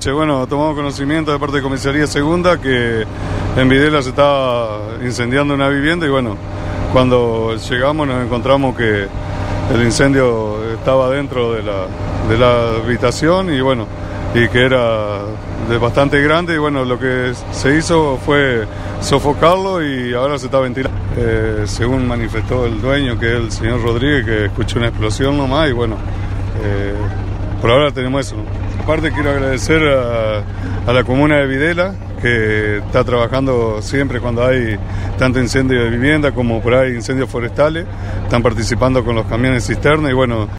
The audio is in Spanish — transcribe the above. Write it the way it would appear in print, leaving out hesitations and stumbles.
noche. Bueno, tomamos conocimiento de parte de Comisaría Segunda que en Videla se estaba incendiando una vivienda y bueno, cuando llegamos nos encontramos que el incendio estaba dentro de la habitación y bueno, y que era bastante grande y bueno, lo que se hizo fue sofocarlo y ahora se está ventilando. Según manifestó el dueño, que es el señor Rodríguez, que escuchó una explosión nomás y bueno, por ahora tenemos eso, ¿no? Aparte quiero agradecer a la comuna de Videla, que está trabajando siempre cuando hay tanto incendio de vivienda como por ahí incendios forestales, están participando con los camiones cisterna y bueno.